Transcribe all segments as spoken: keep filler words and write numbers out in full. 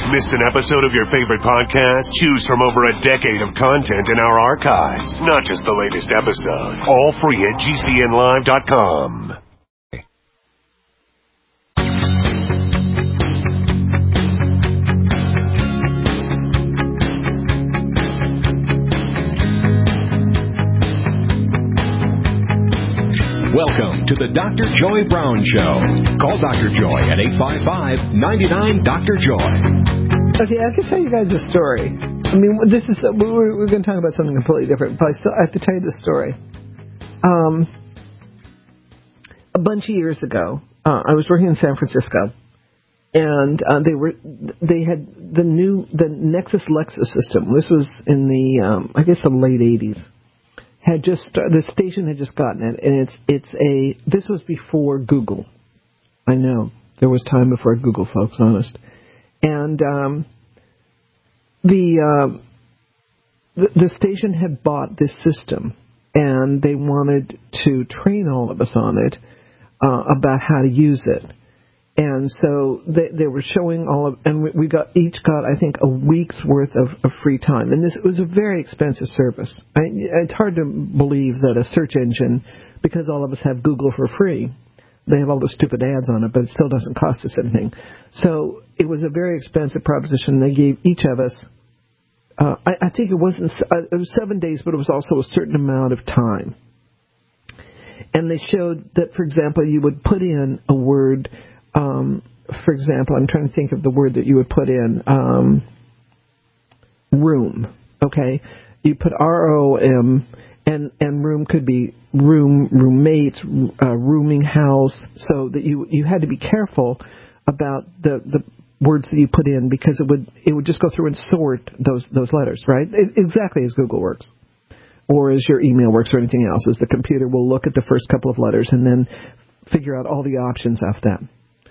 Missed an episode of your favorite podcast? Choose from over a decade of content in our archives, not just the latest episode. All free at G C N live dot com. Welcome to the Doctor Joy Brown Show. Call Doctor Joy at eight five five, nine nine, Doctor Joy. Okay, I can tell you guys a story. I mean, this is we're, we're going to talk about something completely different, but I still I have to tell you the story. Um, a bunch of years ago, uh, I was working in San Francisco, and uh, they were they had the new the Nexus Lexus system. This was in the um, I guess the late eighties. Had just the station had just gotten it, and it's it's a this was before Google. I know there was time before Google, folks. Honest, and um, the, uh, the the station had bought this system, and they wanted to train all of us on it uh, about how to use it. And so they, they were showing all of, and we, we got each got I think a week's worth of, of free time. And this it was a very expensive service. I, it's hard to believe that a search engine, because all of us have Google for free, they have all those stupid ads on it, but it still doesn't cost us anything. So it was a very expensive proposition. They gave each of us, uh, I, I think it wasn't uh, it was seven days, but it was also a certain amount of time. And they showed that, for example, you would put in a word. Um, for example, I'm trying to think of the word that you would put in. Um, room, okay? You put R O M, and, and room could be room, roommates, uh, rooming house, so that you you had to be careful about the, the words that you put in, because it would it would just go through and sort those those letters, right? It, exactly as Google works, or as your email works, or anything else. Is the computer will look at the first couple of letters and then figure out all the options after that.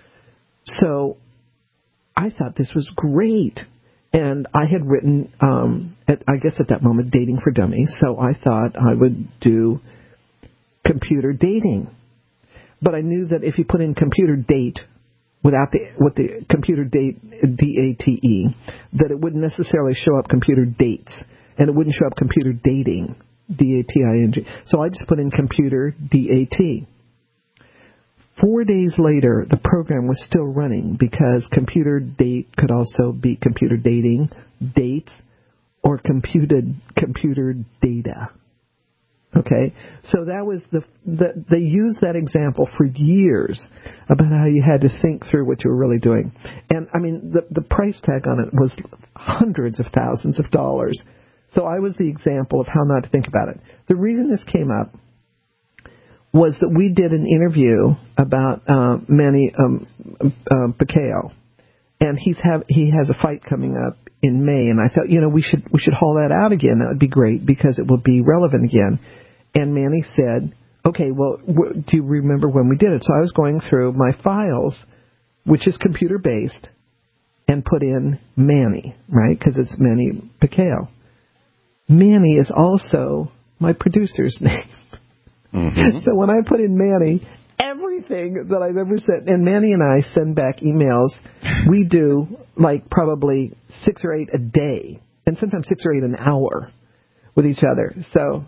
So I thought this was great. And I had written, um, at, I guess at that moment, Dating for Dummies. So I thought I would do computer dating. But I knew that if you put in computer date without the, with the computer date, D A T E, that it wouldn't necessarily show up computer dates. And it wouldn't show up computer dating, D A T I N G. So I just put in computer D A T. Four days later, the program was still running, because computer date could also be computer dating, dates, or computed computer data. Okay, so that was the, the they used that example for years about how you had to think through what you were really doing, and I mean the the price tag on it was hundreds of thousands of dollars. So I was the example of how not to think about it. The reason this came up was that we did an interview about uh, Manny um, uh, Pacquiao, and he's have he has a fight coming up in May, and I thought, you know, we should we should haul that out again. That would be great, because it will be relevant again. And Manny said, okay, well, w- do you remember when we did it? So I was going through my files, which is computer based, and put in Manny, right, because it's Manny Pacquiao. Manny is also my producer's name. Mm-hmm. So when I put in Manny, everything that I've ever said, and Manny and I send back emails, we do like probably six or eight a day, and sometimes six or eight an hour with each other. So,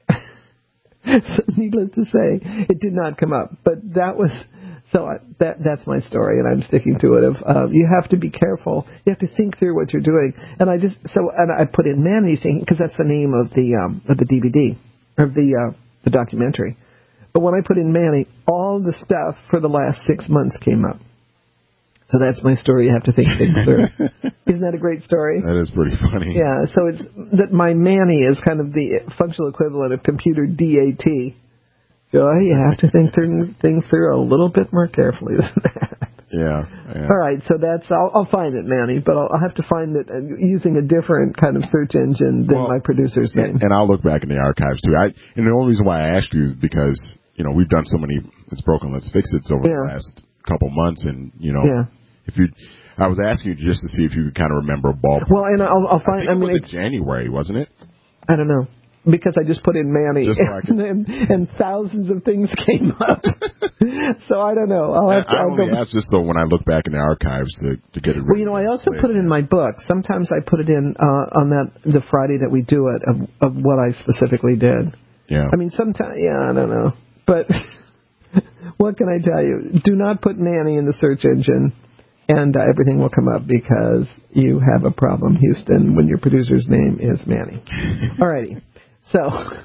so needless to say, it did not come up. But that was, so I, that that's my story, and I'm sticking to it. Of uh, you have to be careful. You have to think through what you're doing. And I just, so, and I put in Manny, because that's the name of the um, of the D V D, of the uh, the documentary. But when I put in Manny, all the stuff for the last six months came up. So that's my story. You have to think things through. Isn't that a great story? That is pretty funny. Yeah, so it's that my Manny is kind of the functional equivalent of computer D A T. So you have to think through, things through a little bit more carefully than that. Yeah. yeah. All right, so that's, I'll, I'll find it, Manny, but I'll, I'll have to find it using a different kind of search engine than well, my producer's name. And I'll look back in the archives, too. I, and the only reason why I asked you is because, you know, we've done so many It's Broken, Let's Fix It over yeah. the last couple months, and, you know, yeah. if you, I was asking you just to see if you could kind of remember a ballpark. Well, and I'll, I'll find, I, think I mean, it was in January, wasn't it? I don't know. because I just put in Manny, just like and, and, and thousands of things came up. So I don't know. I'll have to, I I'll only go. asked just so when I look back in the archives to, to get it. Well, you know, I also put it in my book. Sometimes I put it in uh, on that the Friday that we do it of, of what I specifically did. Yeah. I mean, sometimes, yeah, I don't know, but what can I tell you? Do not put Manny in the search engine. And uh, everything will come up because you have a problem, Houston, when your producer's name is Manny. All righty. So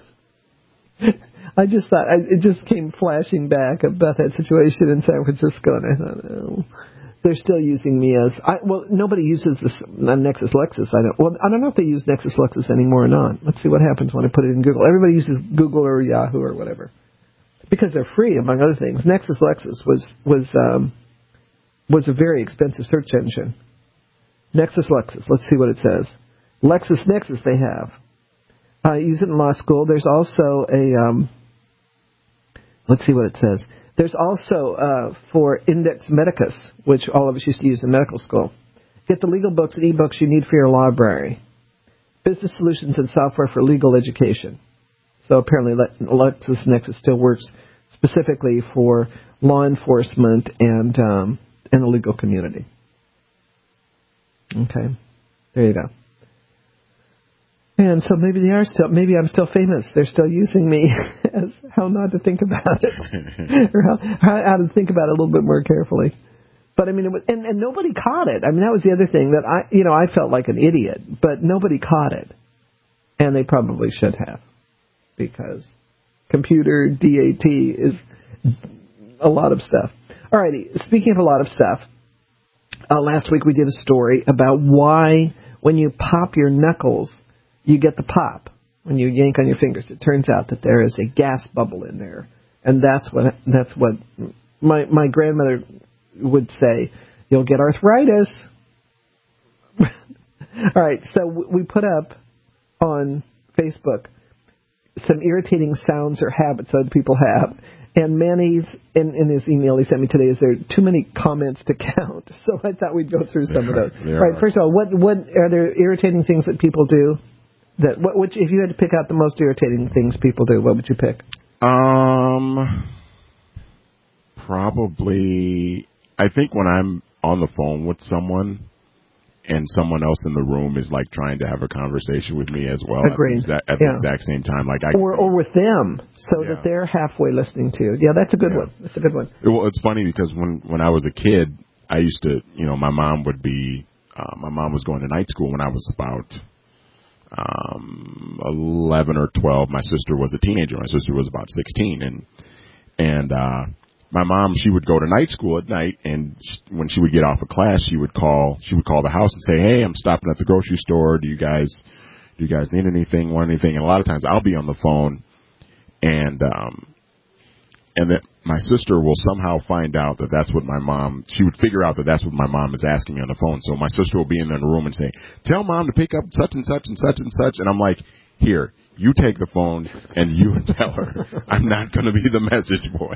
I just thought, I, it just came flashing back about that situation in San Francisco. And I thought, oh, they're still using me as, I, well, nobody uses this uh, Nexus Lexus. I don't, well, I don't know if they use Nexus Lexus anymore or not. Let's see what happens when I put it in Google. Everybody uses Google or Yahoo or whatever because they're free, among other things. Nexus Lexus was, was, um, was a very expensive search engine. Nexus Lexus. Let's see what it says. LexisNexis they have. I use it in law school. There's also a, um, let's see what it says. There's also uh, for Index Medicus, which all of us used to use in medical school. Get the legal books and e-books you need for your library. Business solutions and software for legal education. So apparently LexisNexis still works specifically for law enforcement and um, and the legal community. Okay, there you go. And so maybe they are still, maybe I'm still famous. They're still using me as how not to think about it, or how, how to think about it a little bit more carefully. But I mean, it was, and, and nobody caught it. I mean, that was the other thing that I, you know, I felt like an idiot, but nobody caught it, and they probably should have, because computer D A T is a lot of stuff. Alrighty, speaking of a lot of stuff, uh, last week we did a story about why when you pop your knuckles, you get the pop. When you yank on your fingers, it turns out that there is a gas bubble in there, and that's what that's what my my grandmother would say. You'll get arthritis. All right, so we put up on Facebook some irritating sounds or habits that people have. And Manny's, in, in his email he sent me today, is there too many comments to count? So I thought we'd go through some of those. All right, first of all, what what are there irritating things that people do? That what which if you had to pick out the most irritating things people do, what would you pick? Um, probably. I think when I'm on the phone with someone, and someone else in the room is like trying to have a conversation with me as well. Agreed. At the exact, at yeah. the exact same time, like I or or with them, so yeah. that they're halfway listening to you. Yeah, that's a good yeah. one. That's a good one. It, well, it's funny because when when I was a kid, I used to, you know, my mom would be, uh, my mom was going to night school when I was about um eleven or twelve. My sister was a teenager. My sister was about sixteen, and and uh my mom, she would go to night school at night, and when she would get off of class, she would call. She would call the house and say, "Hey, I'm stopping at the grocery store. Do you guys, do you guys need anything? Want anything?" And a lot of times, I'll be on the phone, and um, and then my sister will somehow find out that that's what my mom. She would figure out that that's what my mom is asking me on the phone. So my sister will be in the room and say, "Tell mom to pick up such and such and such and such," and I'm like, "Here, you take the phone and you tell her. I'm not going to be the message boy."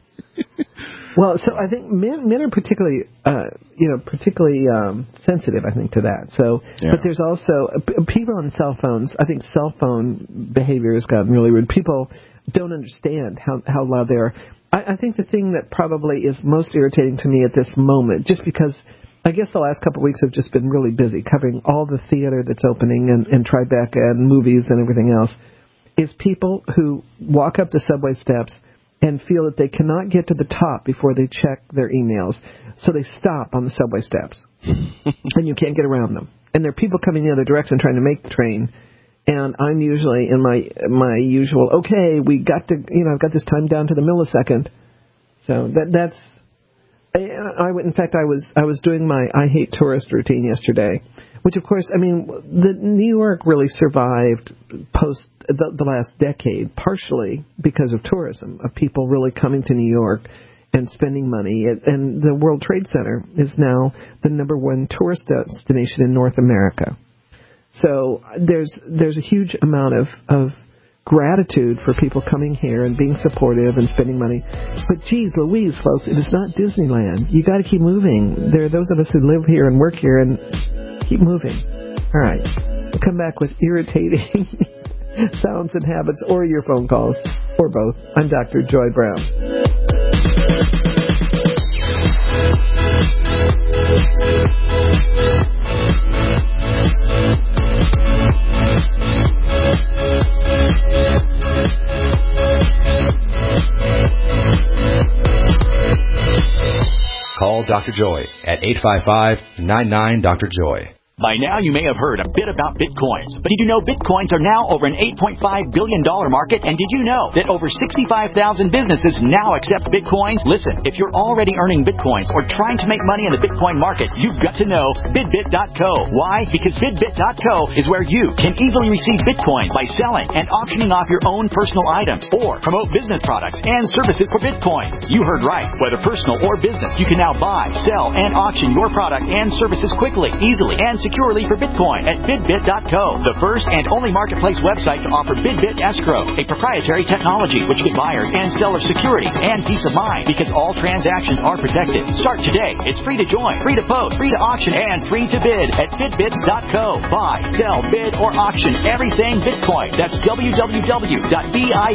Well, so I think men men are particularly, uh, you know, particularly um, sensitive, I think, to that. So, yeah. But there's also uh, people on cell phones. I think cell phone behavior has gotten really weird. People don't understand how how loud they are. I, I think the thing that probably is most irritating to me at this moment, just because I guess the last couple of weeks have just been really busy covering all the theater that's opening and, and Tribeca and movies and everything else, is people who walk up the subway steps and feel that they cannot get to the top before they check their emails. So they stop on the subway steps, and you can't get around them. And there are people coming the other direction trying to make the train, and I'm usually in my my usual, okay, we got to, you know, I've got this time down to the millisecond. So that that's, I, I in fact, I was I was doing my I Hate Tourist routine yesterday, which, of course, I mean, the New York really survived post the, the last decade, partially because of tourism, of people really coming to New York and spending money. And the World Trade Center is now the number one tourist destination in North America. So there's there's a huge amount of, of gratitude for people coming here and being supportive and spending money. But geez Louise, folks, it is not Disneyland. You got to keep moving. There are those of us who live here and work here, and keep moving. All right. We'll come back with irritating sounds and habits, or your phone calls, or both. I'm Doctor Joy Brown. Call Doctor Joy at eight five five, nine nine, Doctor Joy. By now, you may have heard a bit about Bitcoins, but did you know Bitcoins are now over an eight point five billion dollars market? And did you know that over sixty-five thousand businesses now accept Bitcoins? Listen, if you're already earning Bitcoins or trying to make money in the Bitcoin market, you've got to know Bidbit dot co. Why? Because Bidbit dot co is where you can easily receive Bitcoin by selling and auctioning off your own personal items or promote business products and services for Bitcoin. You heard right. Whether personal or business, you can now buy, sell, and auction your product and services quickly, easily, and securely for Bitcoin at Bidbit dot co, the first and only marketplace website to offer Bidbit Escrow, a proprietary technology which gives buyers and sellers security and peace of mind because all transactions are protected. Start today. It's free to join, free to post, free to auction, and free to bid at Bidbit dot co. Buy, sell, bid, or auction everything Bitcoin. That's w w w dot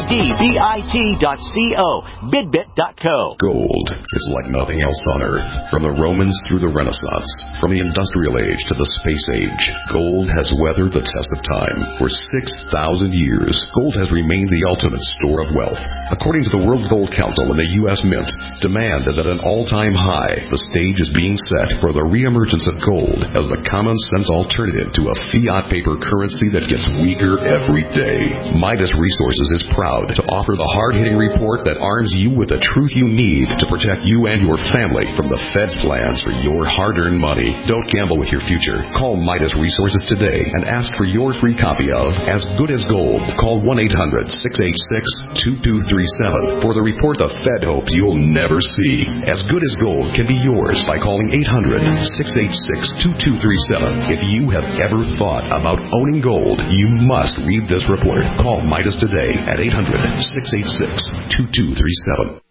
bidbit dot co. Bidbit dot co. Gold is like nothing else on Earth. From the Romans through the Renaissance, from the Industrial Age to the Space Age, gold has weathered the test of time. For six thousand years, gold has remained the ultimate store of wealth. According to the World Gold Council and the U S Mint, demand is at an all-time high. The stage is being set for the reemergence of gold as the common-sense alternative to a fiat paper currency that gets weaker every day. Midas Resources is proud to offer the hard-hitting report that arms you with the truth you need to protect you and your family from the Fed's plans for your hard-earned money. Don't gamble with your future. Call Midas Resources today and ask for your free copy of As Good as Gold. Call one eight hundred, six eight six, two two three seven for the report the Fed hopes you'll never see. As Good as Gold can be yours by calling eight hundred, six eight six, two two three seven. If you have ever thought about owning gold, you must read this report. Call Midas today at eight hundred, six eight six, two two three seven.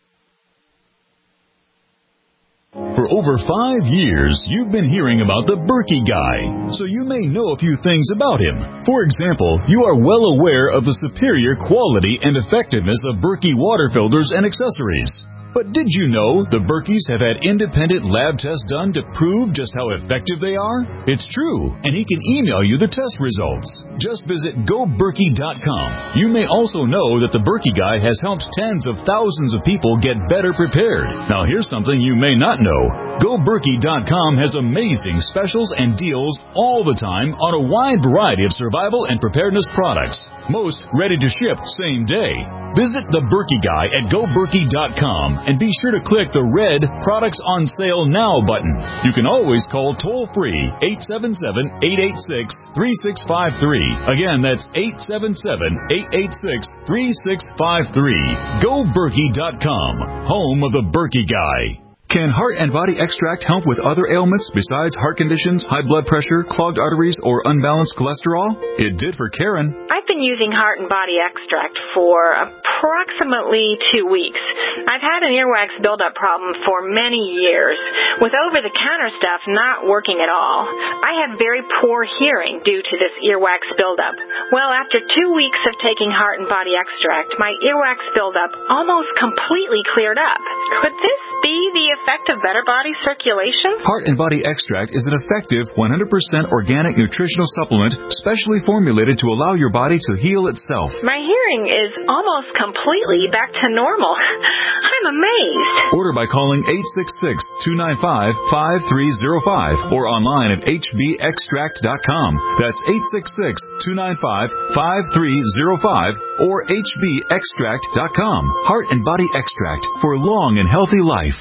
For over five years, you've been hearing about the Berkey Guy, so you may know a few things about him. For example, you are well aware of the superior quality and effectiveness of Berkey water filters and accessories. But did you know the Berkeys have had independent lab tests done to prove just how effective they are? It's true, and he can email you the test results. Just visit go berkey dot com. You may also know that the Berkey Guy has helped tens of thousands of people get better prepared. Now here's something you may not know. go berkey dot com has amazing specials and deals all the time on a wide variety of survival and preparedness products. Most ready to ship same day. Visit the Berkey Guy at go berkey dot com and be sure to click the red Products on Sale Now button. You can always call toll-free eight seven seven, eight eight six, three six five three. Again, that's eight seven seven, eight eight six, three six five three. go berkey dot com, home of the Berkey Guy. Can Heart and Body Extract help with other ailments besides heart conditions, high blood pressure, clogged arteries, or unbalanced cholesterol? It did for Karen. I've been using Heart and Body Extract for approximately two weeks. I've had an earwax buildup problem for many years, with over-the-counter stuff not working at all. I have very poor hearing due to this earwax buildup. Well, after two weeks of taking Heart and Body Extract, my earwax buildup almost completely cleared up. Could this be the effect of better body circulation? Heart and Body Extract is an effective one hundred percent organic nutritional supplement specially formulated to allow your body to heal itself. My hearing is almost completely back to normal. I'm amazed. Order by calling eight six six, two nine five, five three zero five or online at h b extract dot com. That's eight six six, two nine five, five three zero five or h b extract dot com. Heart and Body Extract for long and healthy life.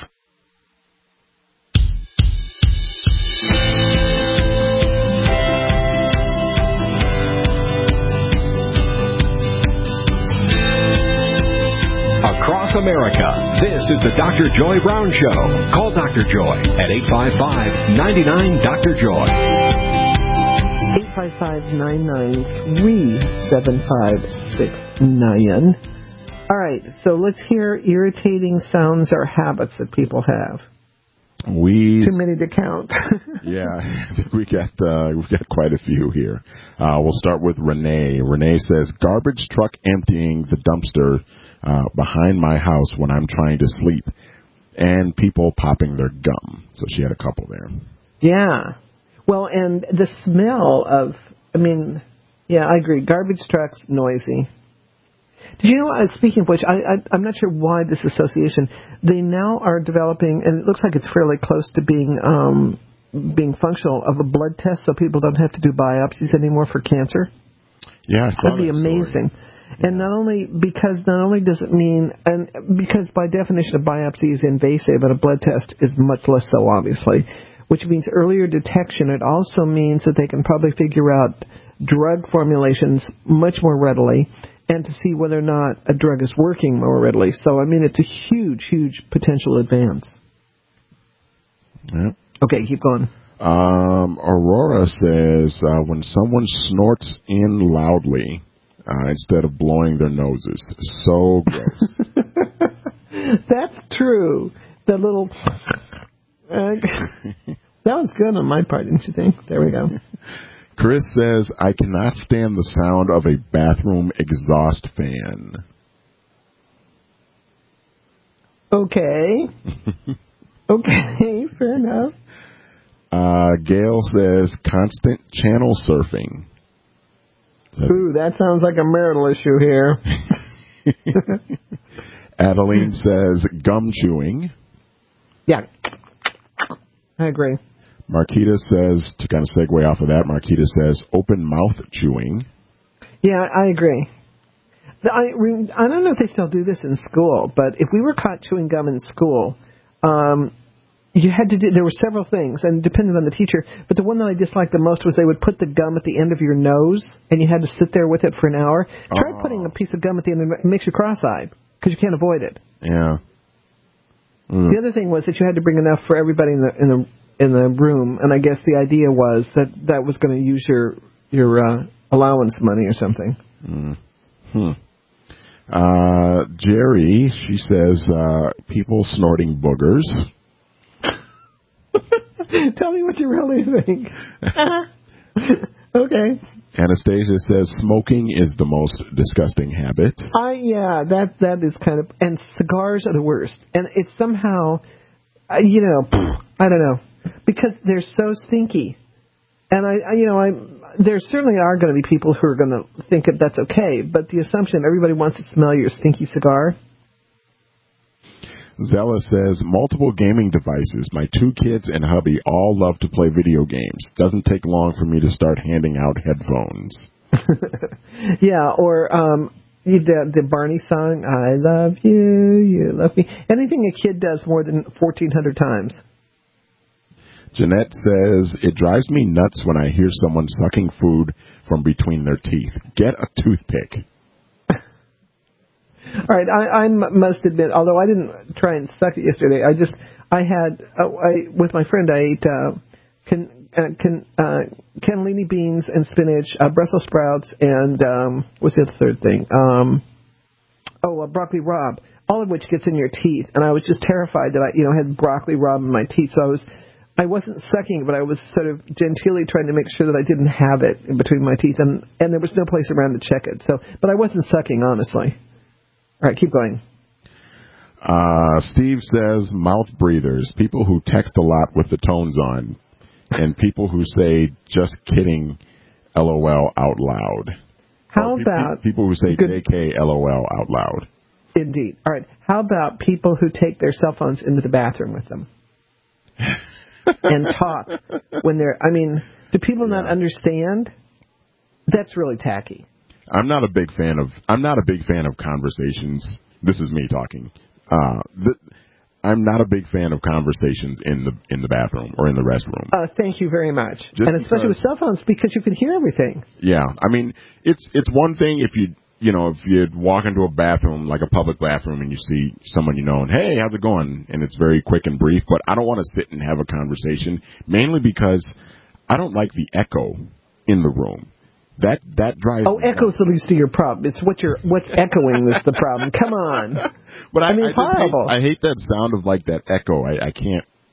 Across America, this is the Doctor Joy Brown Show. Call Doctor Joy at eight five five, nine nine, Doctor Joy. eight five five, nine nine three, seven five six nine. All right, so let's hear irritating sounds or habits that people have. We too many to count. Yeah, we got uh, we got quite a few here. Uh, we'll start with Renee. Renee says, garbage truck emptying the dumpster uh, behind my house when I'm trying to sleep, and people popping their gum. So she had a couple there. Yeah. Well, and the smell of, I mean, yeah, I agree. Garbage trucks, noisy. Did you know, uh, speaking of which, I, I, I'm not sure why this association, they now are developing, and it looks like it's fairly close to being um, being functional, of a blood test so people don't have to do biopsies anymore for cancer. Yeah, I saw That'd be that amazing. Story. And not only, because not only does it mean, and because by definition a biopsy is invasive, and a blood test is much less so, obviously, which means earlier detection. It also means that they can probably figure out drug formulations much more readily, and to see whether or not a drug is working more readily. So, I mean, it's a huge, huge potential advance. Yep. Okay, keep going. Um, Aurora says, uh, when someone snorts in loudly uh, instead of blowing their noses. So gross. That's true. The little... Uh, that was good on my part, didn't you think? There we go. Chris says, I cannot stand the sound of a bathroom exhaust fan. Okay. Okay, fair enough. Uh, Gail says, constant channel surfing. Ooh, that sounds like a marital issue here. Adeline says, gum chewing. Yeah, I agree. Marquita says, to kind of segue off of that, Marquita says, open mouth chewing. Yeah, I agree. The, I, I don't know if they still do this in school, but if we were caught chewing gum in school, um, you had to do, there were several things, and depending on the teacher, but the one that I disliked the most was they would put the gum at the end of your nose, and you had to sit there with it for an hour. Try oh. putting a piece of gum at the end of it. It makes you cross-eyed, because you can't avoid it. Yeah. Mm. The other thing was that you had to bring enough for everybody in the in the in the room, and I guess the idea was that that was going to use your your uh, allowance money or something. Mm. Hmm. Uh, Jerry, she says, uh, people snorting boogers. Tell me what you really think. Okay. Anastasia says smoking is the most disgusting habit. I yeah, that that is kind of, and cigars are the worst. And it's somehow, uh, you know, I don't know, because they're so stinky. And I, I you know, I there certainly are going to be people who are going to think that that's okay. But the assumption everybody wants to smell your stinky cigar. Zella says, multiple gaming devices. My two kids and hubby all love to play video games. Doesn't take long for me to start handing out headphones. Yeah, or um, the, the Barney song, I love you, you love me. Anything a kid does more than fourteen hundred times. Jeanette says, it drives me nuts when I hear someone sucking food from between their teeth. Get a toothpick. All right, I, I must admit, although I didn't try and suck it yesterday, I just, I had, uh, I with my friend, I ate uh, can, uh, can, uh, cannellini beans and spinach, uh, Brussels sprouts, and um, what's the third thing? Um, oh, uh, broccoli rabe, all of which gets in your teeth, and I was just terrified that I, you know, had broccoli rabe in my teeth, so I was, I wasn't sucking, but I was sort of genteelly trying to make sure that I didn't have it in between my teeth, and, and there was no place around to check it, so, but I wasn't sucking, honestly. All right, keep going. Uh, Steve says mouth breathers, people who text a lot with the tones on, and people who say just kidding LOL out loud. How or about... Pe- people who say good, J K LOL out loud. Indeed. All right, how about people who take their cell phones into the bathroom with them and talk when they're... I mean, do people yeah. not understand? That's really tacky. I'm not a big fan of I'm not a big fan of conversations. This is me talking. Uh, th- I'm not a big fan of conversations in the in the bathroom or in the restroom. Uh, thank you very much. Just and especially because, with cell phones, because you can hear everything. Yeah, I mean it's it's one thing if you you know if you walk into a bathroom like a public bathroom and you see someone you know and hey, how's it going, and it's very quick and brief. But I don't want to sit and have a conversation, mainly because I don't like the echo in the room. That that drives. Oh, echo's the least of your problem. It's what you're what's echoing that's the problem. Come on. But I, I mean, I it's horrible. Hate, I hate that sound of like that echo. I, I can't.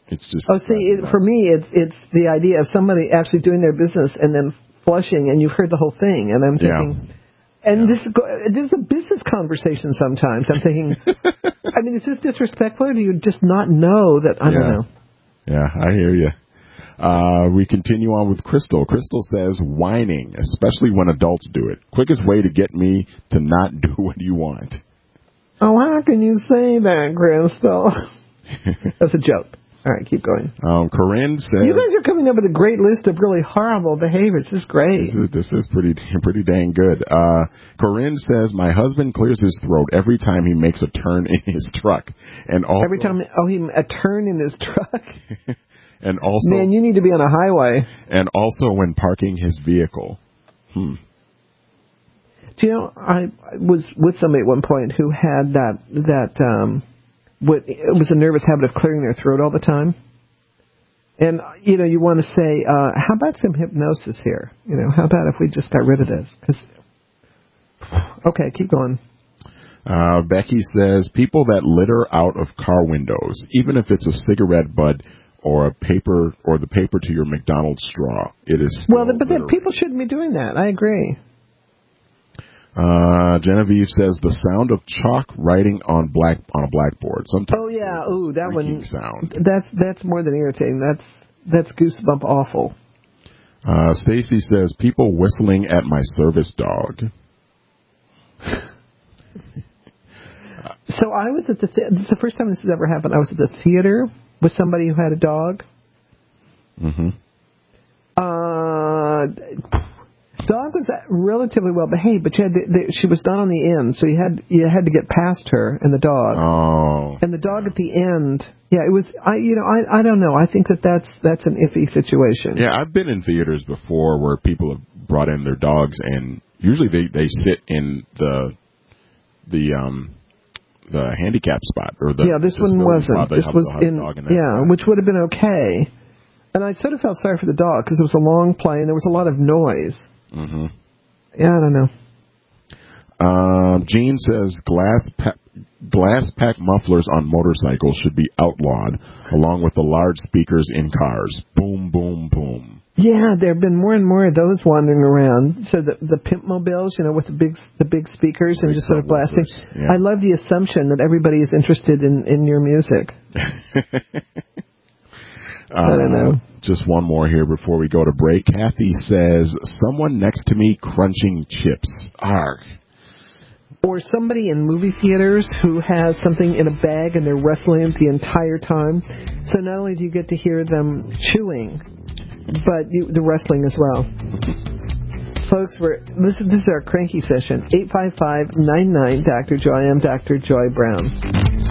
It's just. Oh, see, it, for me, it's it's the idea of somebody actually doing their business and then flushing, and you've heard the whole thing, and I'm thinking, yeah. and yeah. this is this is a business conversation. Sometimes I'm thinking, I mean, is this disrespectful, or do you just not know that? I yeah. don't know. Yeah, I hear you. Uh, we continue on with Crystal. Crystal says, whining, especially when adults do it. Quickest way to get me to not do what you want. Oh, how can you say that, Crystal? That's a joke. All right, keep going. Um, Corinne says... You guys are coming up with a great list of really horrible behaviors. This is great. This is, this is pretty pretty dang good. Uh, Corinne says, my husband clears his throat every time he makes a turn in his truck. And also, every time... Oh, he a turn in his truck? And also... Man, you need to be on a highway. And also when parking his vehicle. Hmm. Do you know, I was with somebody at one point who had that... that um, What, it was a nervous habit of clearing their throat all the time. And, you know, you want to say, uh, how about some hypnosis here? You know, how about if we just got rid of this? 'Cause, okay, keep going. Uh, Becky says, people that litter out of car windows, even if it's a cigarette butt or a paper or the paper to your McDonald's straw, it is still Well, but then people shouldn't be doing that. I agree. Uh, Genevieve says the sound of chalk writing on black on a blackboard. Sometimes. Oh yeah, ooh, that one. Sound. That's that's more than irritating. That's that's goosebump awful. Uh, Stacy says people whistling at my service dog. So I was at the th- this is the first time this has ever happened. I was at the theater with somebody who had a dog. Mm-hmm. Uh. Dog was relatively well behaved, but you had to, the, she was not on the end, so you had you had to get past her and the dog. Oh. And the dog at the end, yeah, it was. I you know I I don't know. I think that that's that's an iffy situation. Yeah, I've been in theaters before where people have brought in their dogs, and usually they, they sit in the the um the handicap spot or the yeah. This one wasn't. This was in, in yeah, spot. Which would have been okay. And I sort of felt sorry for the dog because it was a long play and there was a lot of noise. Mm-hmm. Yeah, I don't know. Um, Gene says glass pa- glass pack mufflers on motorcycles should be outlawed, along with the large speakers in cars. Boom, boom, boom. Yeah, there have been more and more of those wandering around. So the the pimp mobiles, you know, with the big the big speakers and just sort of blasting. Yeah. I love the assumption that everybody is interested in, in your music. Uh, I don't know. Just one more here before we go to break. Kathy says, someone next to me crunching chips. Arg. Or somebody in movie theaters who has something in a bag and they're wrestling it the entire time. So not only do you get to hear them chewing, but you, the wrestling as well. Folks, we're, this, this is our cranky session. eight five five, nine nine, Doctor Joy. I'm Doctor Joy Brown.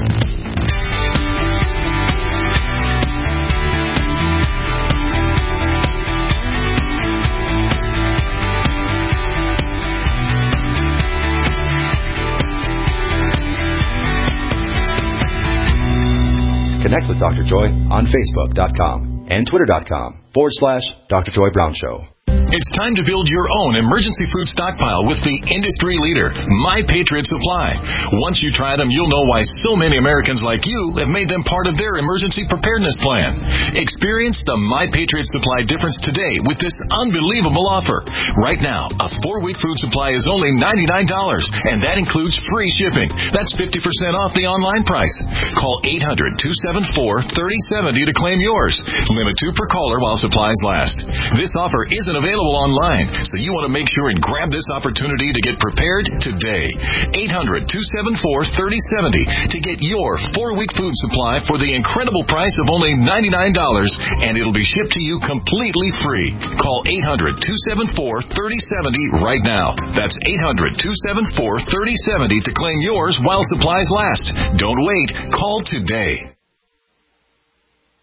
Connect with Doctor Joy on Facebook dot com and Twitter dot com forward slash Doctor Joy Brown Show. It's time to build your own emergency food stockpile with the industry leader, My Patriot Supply. Once you try them, you'll know why so many Americans like you have made them part of their emergency preparedness plan. Experience the My Patriot Supply difference today with this unbelievable offer. Right now, a four-week food supply is only ninety-nine dollars, and that includes free shipping. That's fifty percent off the online price. Call eight hundred, two seven four, three oh seven oh to claim yours. Limit two per caller while supplies last. This offer isn't available online, so you want to make sure and grab this opportunity to get prepared today. eight hundred, two seven four, three oh seven oh to get your four-week food supply for the incredible price of only ninety-nine dollars, and it'll be shipped to you completely free. Call eight hundred, two seven four, three oh seven oh right now. That's eight hundred, two seven four, three oh seven oh to claim yours while supplies last. Don't wait. Call today.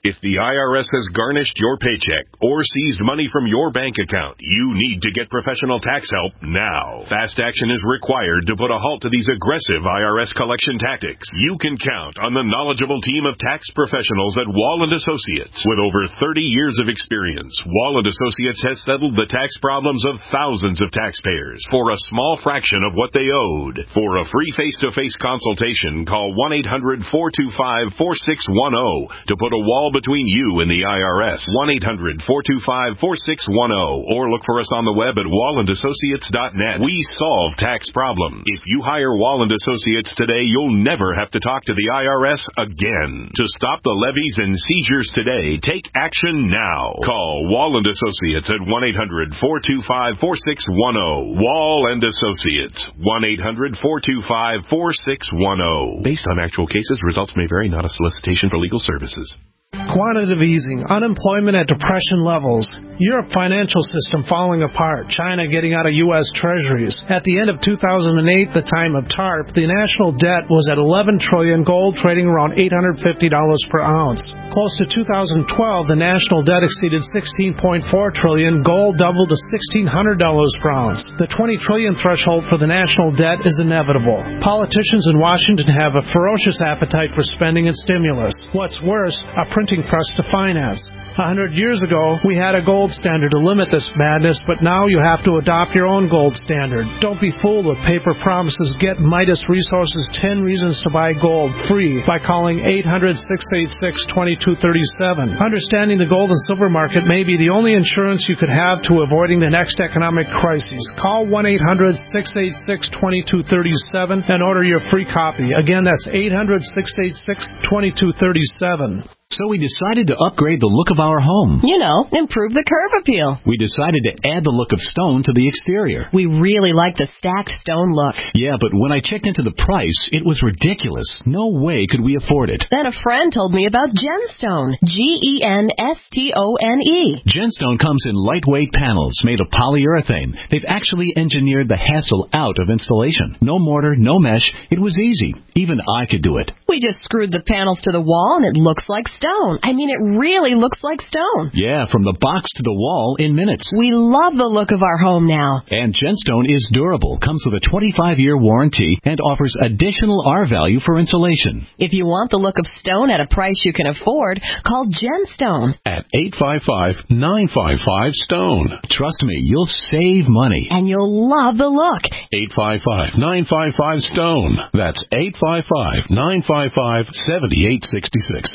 If the I R S has garnished your paycheck or seized money from your bank account, you need to get professional tax help now. Fast action is required to put a halt to these aggressive I R S collection tactics. You can count on the knowledgeable team of tax professionals at Wall and Associates. With over thirty years of experience, Wall and Associates has settled the tax problems of thousands of taxpayers for a small fraction of what they owed. For a free face-to-face consultation, call one eight hundred, four two five, four six one zero to put a wall between you and the I R S. one eight hundred, four two five, four six one zero or look for us on the web at wall and associates dot net. We solve tax problems. If you hire Wall and Associates today, you'll never have to talk to the I R S again. To stop the levies and seizures today, take action now. Call Wall and Associates at one eight hundred, four two five, four six one zero. Wall and Associates, one eight hundred, four two five, four six one zero. Based on actual cases, results may vary, not a solicitation for legal services. Quantitative easing, unemployment at depression levels, Europe financial system falling apart, China getting out of U S treasuries. At the end of two thousand eight, the time of TARP, the national debt was at eleven trillion dollars, gold trading around eight hundred fifty dollars per ounce. Close to two thousand twelve, the national debt exceeded sixteen point four trillion dollars, gold doubled to sixteen hundred dollars per ounce. The twenty trillion dollars threshold for the national debt is inevitable. Politicians in Washington have a ferocious appetite for spending and stimulus. What's worse, a printing press to finance. A hundred years ago, we had a gold standard to limit this madness, but now you have to adopt your own gold standard. Don't be fooled with paper promises. Get Midas Resources ten Reasons to Buy Gold free by calling eight hundred, six eight six, two two three seven. Understanding the gold and silver market may be the only insurance you could have to avoiding the next economic crisis. Call one eight hundred, six eight six, two two three seven and order your free copy. Again, that's eight hundred, six eight six, two two three seven. So we decided to upgrade the look of our home. You know, improve the curve appeal. We decided to add the look of stone to the exterior. We really like the stacked stone look. Yeah, but when I checked into the price, it was ridiculous. No way could we afford it. Then a friend told me about Genstone. G E N S T O N E. Genstone comes in lightweight panels made of polyurethane. They've actually engineered the hassle out of installation. No mortar, no mesh. It was easy. Even I could do it. We just screwed the panels to the wall and it looks like stone. Stone. I mean, it really looks like stone. Yeah, from the box to the wall in minutes. We love the look of our home now. And Genstone is durable, comes with a twenty-five year warranty, and offers additional R value for insulation. If you want the look of stone at a price you can afford, call Genstone at eight five five, nine five five, STONE. Trust me, you'll save money. And you'll love the look. eight five five, nine five five, STONE. That's eight five five, nine five five, seven eight six six.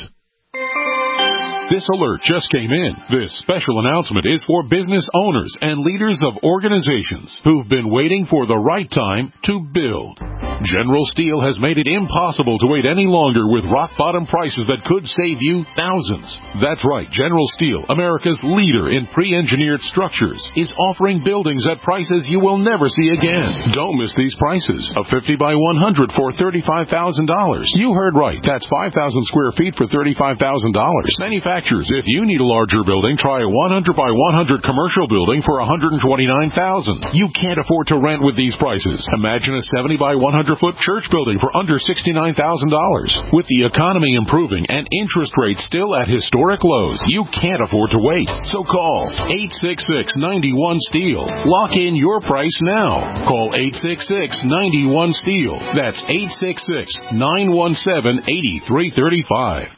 This alert just came in. This special announcement is for business owners and leaders of organizations who've been waiting for the right time to build. General Steel has made it impossible to wait any longer with rock-bottom prices that could save you thousands. That's right, General Steel, America's leader in pre-engineered structures, is offering buildings at prices you will never see again. Don't miss these prices. A fifty by one hundred for thirty-five thousand dollars. You heard right. That's five thousand square feet for thirty-five thousand dollars. Manufactured. If you need a larger building, try a one hundred by one hundred commercial building for one hundred twenty-nine thousand dollars. You can't afford to rent with these prices. Imagine a seventy by one hundred foot church building for under sixty-nine thousand dollars. With the economy improving and interest rates still at historic lows, you can't afford to wait. So call eight six six, nine one, STEEL. Lock in your price now. Call eight six six, nine one, STEEL. That's eight six six, nine one seven, eight three three five.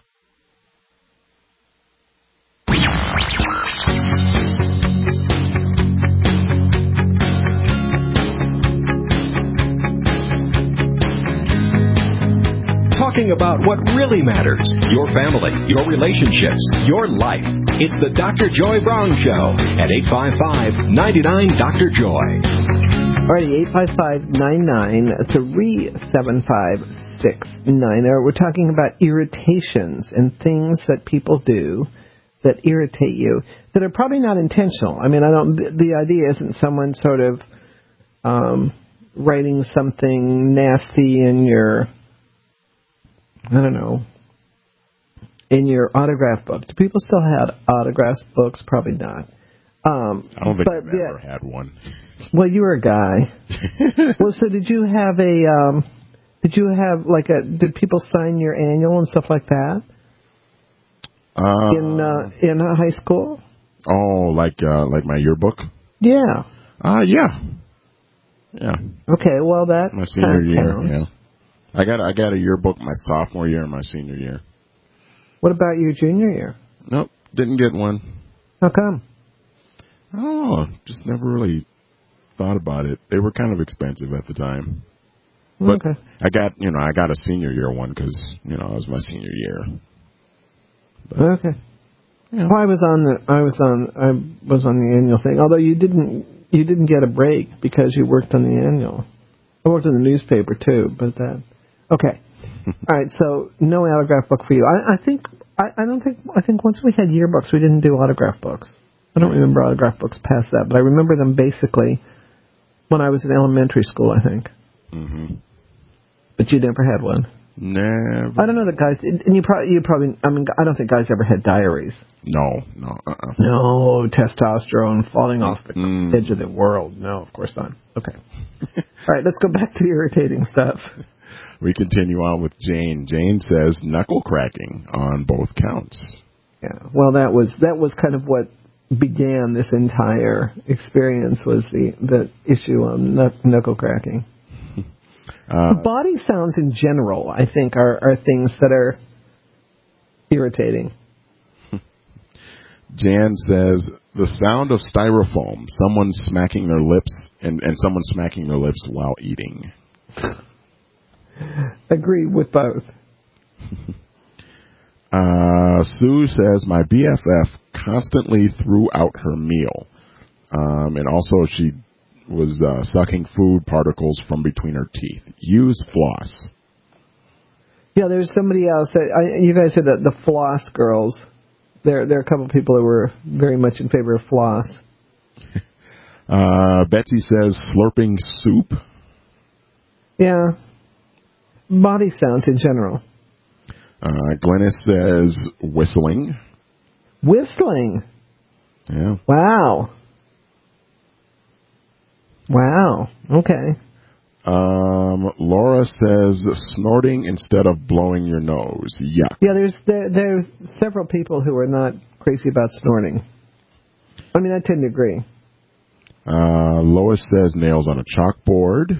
Talking about what really matters, your family, your relationships, your life. It's the Doctor Joy Brown Show at eight five five, nine nine, Doctor Joy. All right, eight five five, nine nine, three seven five six nine. We're talking about irritations and things that people do that irritate you that are probably not intentional. I mean, I don't. The idea isn't someone sort of um, writing something nasty in your, I don't know, in your autograph book. Do people still have autograph books? Probably not. Um, I don't think but, I've ever yeah. had one. Well, you were a guy. Well, so did you have a? Um, did you have like a? Did people sign your annual and stuff like that? Uh, in uh, in uh, high school? Oh, like uh, like my yearbook? Yeah. Uh, yeah. Yeah. Okay, well, that my senior year, counts. yeah. I got I got a yearbook my sophomore year and my senior year. What about your junior year? Nope, didn't get one. How come? Oh, just never really thought about it. They were kind of expensive at the time. But okay. I got, you know, I got a senior year one because, you know, it was my senior year. But, okay. Yeah. Well, I was on the I was on I was on the annual thing. Although you didn't you didn't get a break because you worked on the annual. I worked in the newspaper too, but that okay. All right, so no autograph book for you. I, I think I, I don't think I think once we had yearbooks we didn't do autograph books. I don't remember autograph books past that, but I remember them basically when I was in elementary school, I think. Mm-hmm. But you never had one. Never. I don't know that guys, and you probably, you probably, I mean, I don't think guys ever had diaries. No, no, uh-uh. No, testosterone falling off the mm. edge of the world. No, of course not. Okay. All right, let's go back to the irritating stuff. We continue on with Jane. Jane says knuckle cracking on both counts. Yeah, well, that was that was kind of what began this entire experience was the, the issue on knuckle cracking. Uh, Body sounds in general, I think, are, are things that are irritating. Jan says, the sound of styrofoam, someone smacking their lips, and, and someone smacking their lips while eating. Agree with both. uh, Sue says, my B F F constantly threw out her meal. Um, and also she was uh, sucking food particles from between her teeth. Use floss. Yeah, there's somebody else. That I, you guys are the, the floss girls. There, there are a couple of people who were very much in favor of floss. uh, Betsy says slurping soup. Yeah. Body sounds in general. Uh, Glennis says whistling. Whistling? Yeah. Wow. Wow. Okay. Um, Laura says snorting instead of blowing your nose. Yuck. Yeah, there's there, there's several people who are not crazy about snorting. I mean, I tend to agree. Uh, Lois says nails on a chalkboard.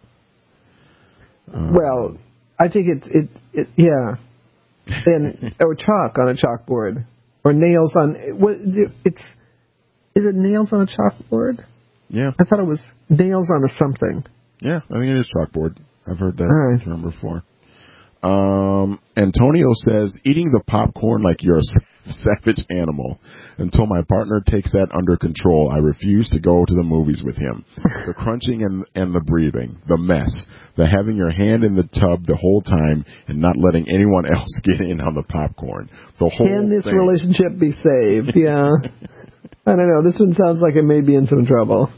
Um, well, I think it's it, it yeah, and or chalk on a chalkboard or nails on what it's is it nails on a chalkboard? Yeah, I thought it was nails on a something. Yeah, I think it is chalkboard. I've heard that right. term before. Um, Antonio says, eating the popcorn like you're a savage animal. Until my partner takes that under control, I refuse to go to the movies with him. The crunching and, and the breathing, the mess, the having your hand in the tub the whole time and not letting anyone else get in on the popcorn. The whole Can this thing. relationship be saved? Yeah. I don't know. This one sounds like it may be in some trouble.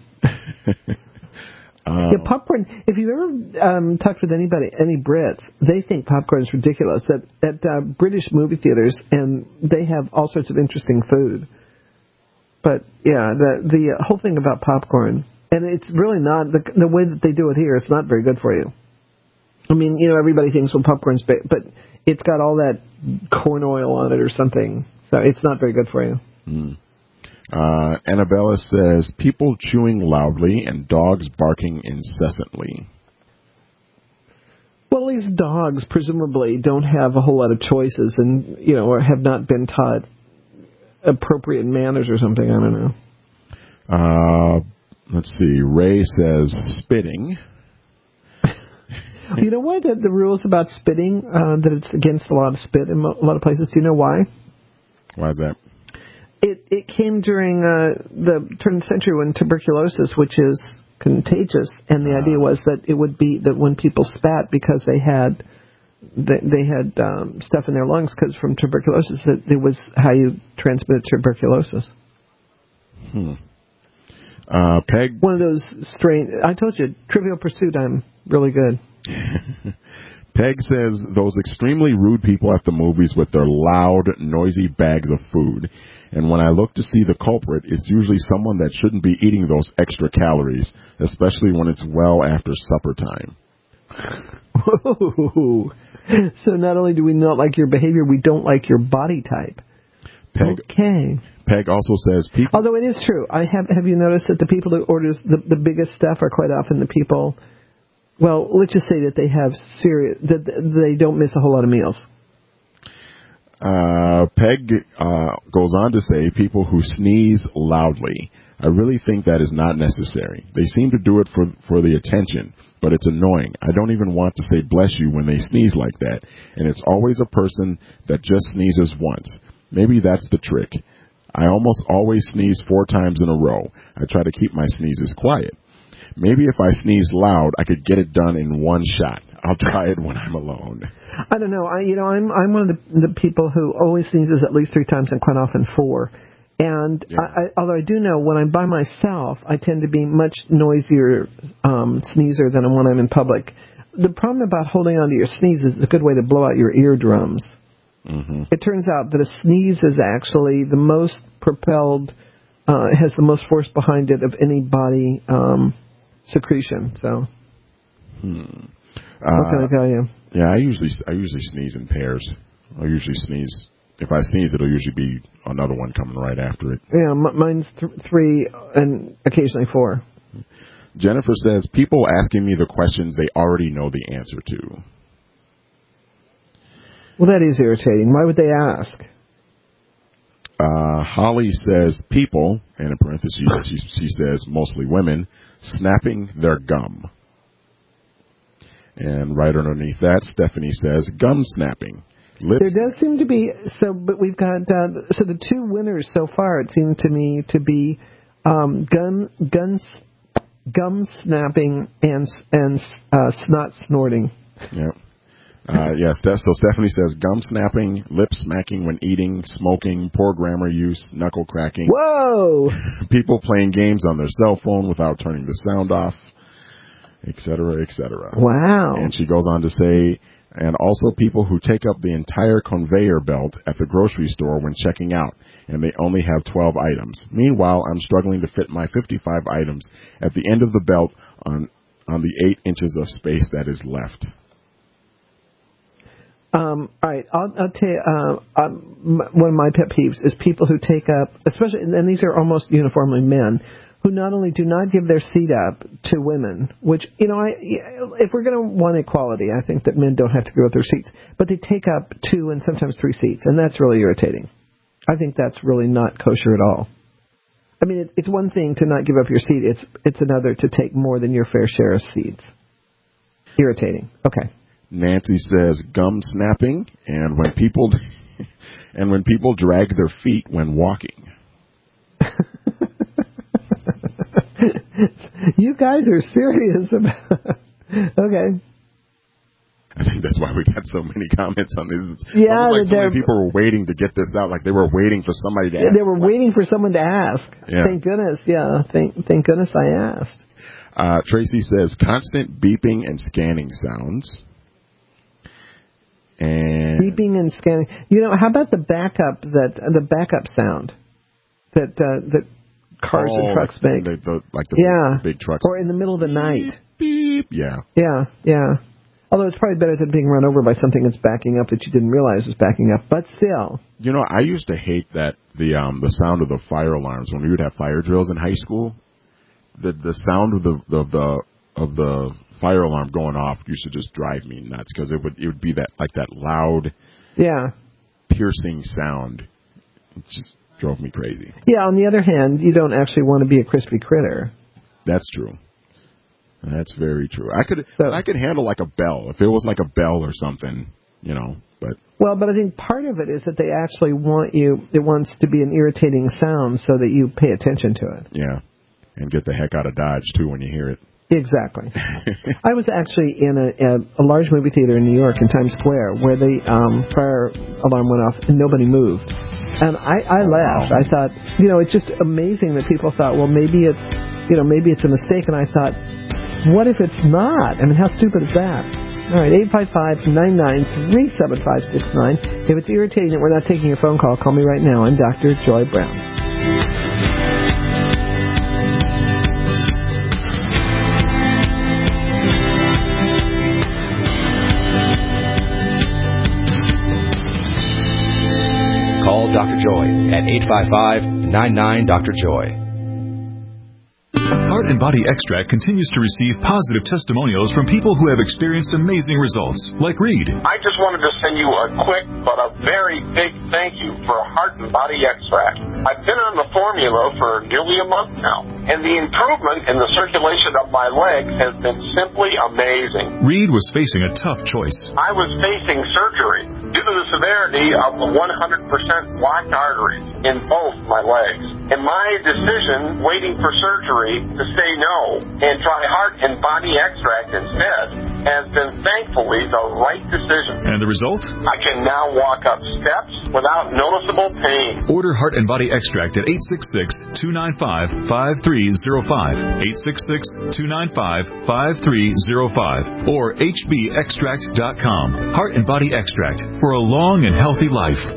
Um, yeah, popcorn. If you've ever um, talked with anybody, any Brits, they think popcorn is ridiculous. That at uh, British movie theaters, and they have all sorts of interesting food. But yeah, the the whole thing about popcorn, and it's really not the the way that they do it here. It's not very good for you. I mean, you know, everybody thinks well, popcorn's big, but it's got all that corn oil on it or something, so it's not very good for you. Mm. Uh, Annabella says, people chewing loudly and dogs barking incessantly. Well, these dogs presumably don't have a whole lot of choices and, you know, or have not been taught appropriate manners or something. I don't know. Uh, let's see. Ray says spitting. You know why the, the rules about spitting, uh, that it's against a lot of spit in a lot of places? Do you know why? Why is that? It it came during uh, the turn of the century when tuberculosis, which is contagious, and the uh, idea was that it would be that when people spat because they had they, they had um, stuff in their lungs because from tuberculosis, that it was how you transmitted tuberculosis. Hmm. Uh, Peg. One of those strange. I told you, Trivial Pursuit. I'm really good. Peg says those extremely rude people at the movies with their loud, noisy bags of food. And when I look to see the culprit, it's usually someone that shouldn't be eating those extra calories, especially when it's well after supper time. Whoa. So not only do we not like your behavior, we don't like your body type. Peg, okay. Peg also says people. Although it is true, I have. Have you noticed that the people who orders the the biggest stuff are quite often the people? Well, let's just say that they have serious that they don't miss a whole lot of meals. Uh, Peg uh, goes on to say people who sneeze loudly. I really think that is not necessary. They seem to do it for for the attention, but it's annoying. I don't even want to say bless you when they sneeze like that, and it's always a person that just sneezes once. Maybe that's the trick. I almost always sneeze four times in a row. I try to keep my sneezes quiet. Maybe if I sneeze loud, I could get it done in one shot. I'll try it when I'm alone. I don't know. I, you know, I'm I'm one of the, the people who always sneezes at least three times and quite often four. And yeah. I, I, although I do know when I'm by myself, I tend to be much noisier um, sneezer than when I'm in public. The problem about holding on to your sneeze is it's a good way to blow out your eardrums. Mm-hmm. It turns out that a sneeze is actually the most propelled, uh, has the most force behind it of any body um, secretion. So, hmm. what uh, can I tell you? Yeah, I usually I usually sneeze in pairs. I usually sneeze. If I sneeze, it'll usually be another one coming right after it. Yeah, m- mine's th- three and occasionally four. Jennifer says, people asking me the questions they already know the answer to. Well, that is irritating. Why would they ask? Uh, Holly says, people, and in parentheses, she, she says, mostly women, snapping their gum. And right underneath that, Stephanie says, gum snapping. Lips. There does seem to be, so, but we've got, uh, so the two winners so far, it seemed to me to be um, gun, guns, gum snapping and and uh, snot snorting. Yeah. Uh, yeah, Steph, so Stephanie says gum snapping, lip smacking when eating, smoking, poor grammar use, knuckle cracking. Whoa! People playing games on their cell phone without turning the sound off, et cetera, et cetera. Wow. And she goes on to say, and also people who take up the entire conveyor belt at the grocery store when checking out, and they only have twelve items. Meanwhile, I'm struggling to fit my fifty-five items at the end of the belt on on the eight inches of space that is left. Um, all right, I'll, I'll tell you, uh, um, one of my pet peeves is people who take up, especially, and these are almost uniformly men, who not only do not give their seat up to women, which, you know, I, if we're going to want equality, I think that men don't have to give up their seats, but they take up two and sometimes three seats, and that's really irritating. I think that's really not kosher at all. I mean, it, it's one thing to not give up your seat, it's it's another to take more than your fair share of seats. Irritating. Okay. Nancy says gum snapping, and when people and when people drag their feet when walking. You guys are serious about. Okay. I think that's why we got so many comments on this. Yeah, like so many people were waiting to get this out, like they were waiting for somebody to. Yeah, ask. They were waiting for someone to ask. Yeah. Thank goodness. Yeah. Thank thank goodness I asked. Uh, Tracy says constant beeping and scanning sounds. And beeping and scanning. You know, how about the backup that the backup sound that uh, that cars oh, and trucks like make? The, the, like the yeah. big, big trucks. Or in the middle of the night. Beep. Yeah. Yeah. Yeah. Although it's probably better than being run over by something that's backing up that you didn't realize was backing up. But still. You know, I used to hate that the um the sound of the fire alarms when we would have fire drills in high school. The the sound of the of the of the fire alarm going off used to just drive me nuts because it would it would be that like that loud, yeah, piercing sound. It just drove me crazy. Yeah. On the other hand, you don't actually want to be a crispy critter. That's true. That's very true. I could so, I could handle like a bell if it was like a bell or something, you know. But well, but I think part of it is that they actually want you. It wants to be an irritating sound so that you pay attention to it. Yeah, and get the heck out of Dodge too when you hear it. Exactly. I was actually in a, a, a large movie theater in New York in Times Square where the um, fire alarm went off and nobody moved. And I, I laughed. I thought, you know, it's just amazing that people thought, well, maybe it's, you know, maybe it's a mistake. And I thought, what if it's not? I mean, how stupid is that? All right, eight five five, nine nine three, seven five six nine. If it's irritating that we're not taking your phone call, call me right now. I'm Doctor Joy Brown. Call Doctor Joy at eight five five, nine nine, Doctor Joy. Heart and Body Extract continues to receive positive testimonials from people who have experienced amazing results, like Reed. I just wanted to send you a quick but a very big thank you for Heart and Body Extract. I've been on the formula for nearly a month now, and the improvement in the circulation of my legs has been simply amazing. Reed was facing a tough choice. I was facing surgery due to the severity of the one hundred percent blocked arteries in both my legs. And my decision, waiting for surgery, to say no and try Heart and Body Extract instead has been thankfully the right decision. And the result? I can now walk up steps without noticeable pain. Order Heart and Body Extract at eight six six, two nine five, five three zero five, eight six six, two nine five, five three zero five, or h b extract dot com. Heart and Body Extract for a long and healthy life.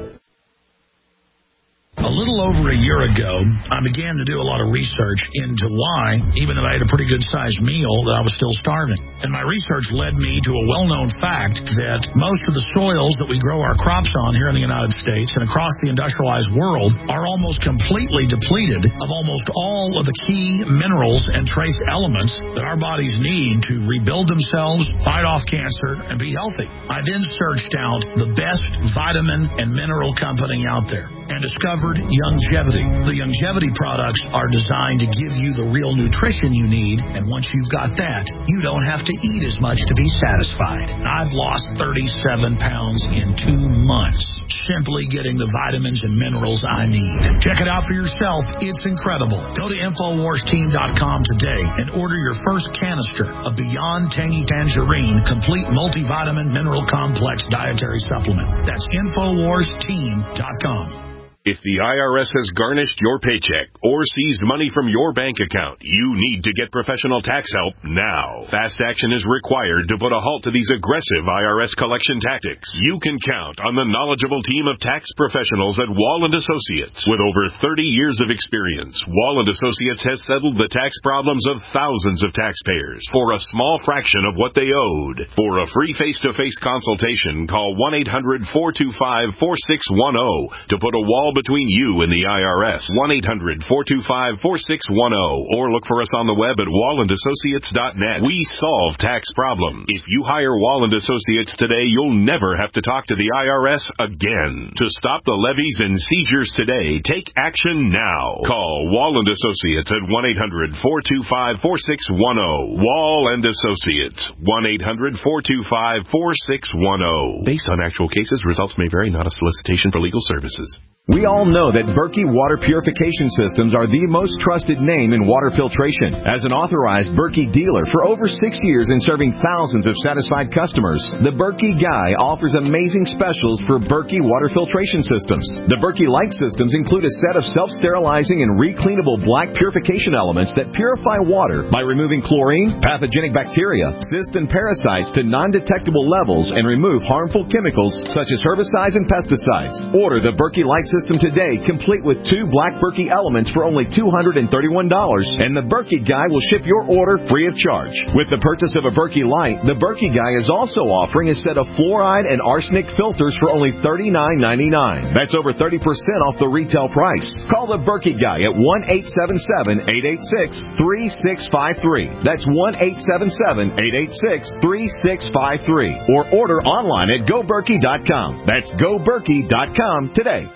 A little over a year ago, I began to do a lot of research into why, even though I had a pretty good-sized meal, that I was still starving. And my research led me to a well-known fact that most of the soils that we grow our crops on here in the United States and across the industrialized world are almost completely depleted of almost all of the key minerals and trace elements that our bodies need to rebuild themselves, fight off cancer, and be healthy. I then searched out the best vitamin and mineral company out there and discovered Youngevity. The Youngevity products are designed to give you the real nutrition you need, and once you've got that, you don't have to eat as much to be satisfied. I've lost thirty-seven pounds in two months simply getting the vitamins and minerals I need. Check it out for yourself. It's incredible. Go to infowars team dot com today and order your first canister of Beyond Tangy Tangerine Complete Multivitamin Mineral Complex Dietary Supplement. That's infowars team dot com. If the I R S has garnished your paycheck or seized money from your bank account, you need to get professional tax help now. Fast action is required to put a halt to these aggressive I R S collection tactics. You can count on the knowledgeable team of tax professionals at Wall and Associates. With over thirty years of experience, Wall and Associates has settled the tax problems of thousands of taxpayers for a small fraction of what they owed. For a free face-to-face consultation, call one eight hundred, four two five, four six one zero to put a wall between you and the I R S. one eight hundred, four two five, four six one zero or look for us on the web at wall and associates dot net. We solve tax problems. If you hire Wall and Associates today, you'll never have to talk to the I R S again. To stop the levies and seizures today, take action now. Call Wall and Associates at one eight hundred, four two five, four six one zero. Wall and Associates, one eight hundred, four two five, four six one zero. Based on actual cases, results may vary, not a solicitation for legal services. We all know that Berkey Water Purification Systems are the most trusted name in water filtration. As an authorized Berkey dealer for over six years and serving thousands of satisfied customers, the Berkey Guy offers amazing specials for Berkey Water Filtration Systems. The Berkey Light Systems include a set of self-sterilizing and recleanable black purification elements that purify water by removing chlorine, pathogenic bacteria, cysts, and parasites to non-detectable levels and remove harmful chemicals such as herbicides and pesticides. Order the Berkey Light System today, complete with two black Berkey elements for only two hundred thirty-one dollars, and the Berkey Guy will ship your order free of charge. With the purchase of a Berkey Light, the Berkey Guy is also offering a set of fluoride and arsenic filters for only thirty-nine ninety-nine. That's over thirty percent off the retail price. Call the Berkey Guy at one eight seven seven, eight eight six, three six five three. That's one eight seven seven, eight eight six, three six five three. Or order online at go berkey dot com. That's go berkey dot com today.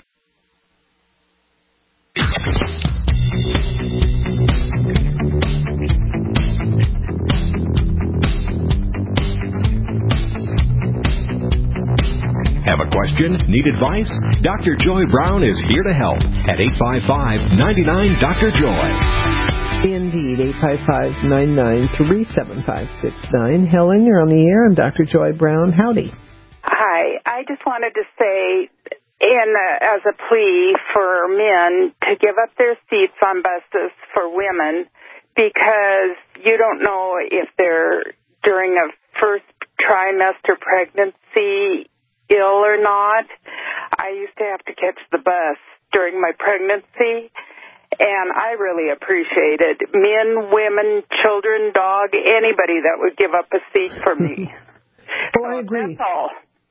Have a question? Need advice? Doctor Joy Brown is here to help at eight five five, nine nine, Doctor Joy. Indeed, eight five five, nine nine three, seven five six nine. Helen, you're on the air. I'm Doctor Joy Brown. Howdy. Hi. I just wanted to say, in uh, as a plea for men to give up their seats on buses for women, because you don't know if they're during a first trimester pregnancy ill or not. I used to have to catch the bus during my pregnancy, and I really appreciated men, women, children, dog, anybody that would give up a seat for me. Well, so I agree. That's all.